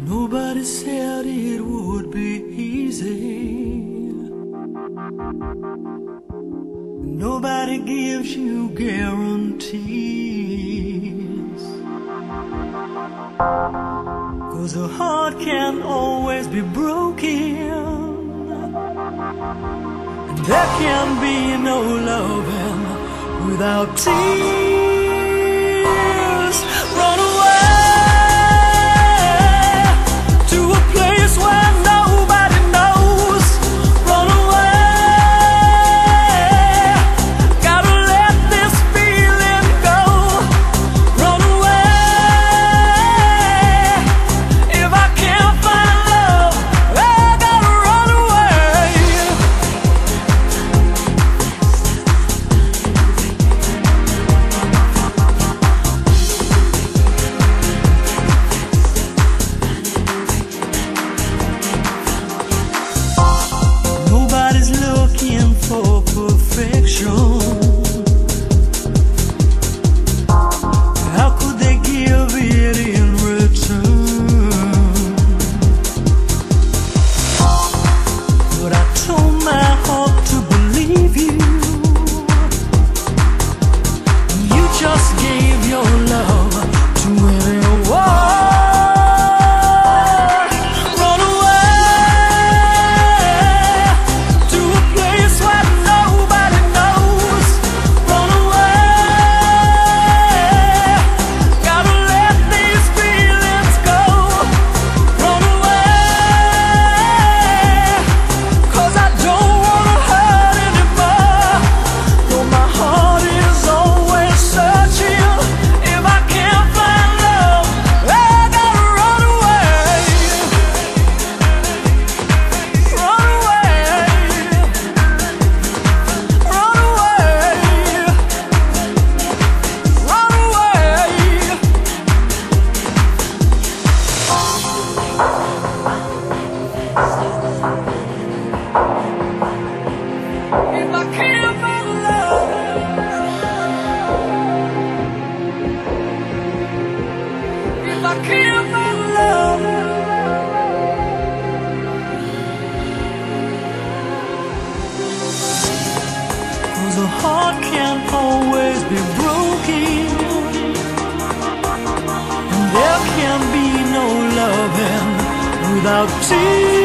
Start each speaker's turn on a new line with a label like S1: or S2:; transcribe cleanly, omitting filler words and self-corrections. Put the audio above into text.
S1: Nobody said it would be easy. Nobody gives you guarantees, 'cause a heart can't always be broken, and there can be no loving without tears. Run away to a place where nobody knows. Run away, gotta let this feeling go. Run away, if I can't find love, I gotta run away. Nobody's looking for perfection. How could they give it in return? But I told my heart to believe you. You just gave your love to anyone. Run away to a place where nobody knows. Run away, gotta let these feelings go. Run away, 'cause I don't wanna hurt anymore. Though my heart is always searching, if I can't find love, I gotta run away. Run away, run away, run away. If I can't find love, if I can't find love, 'cause a heart can't always be broken, and there can be no loving without tears.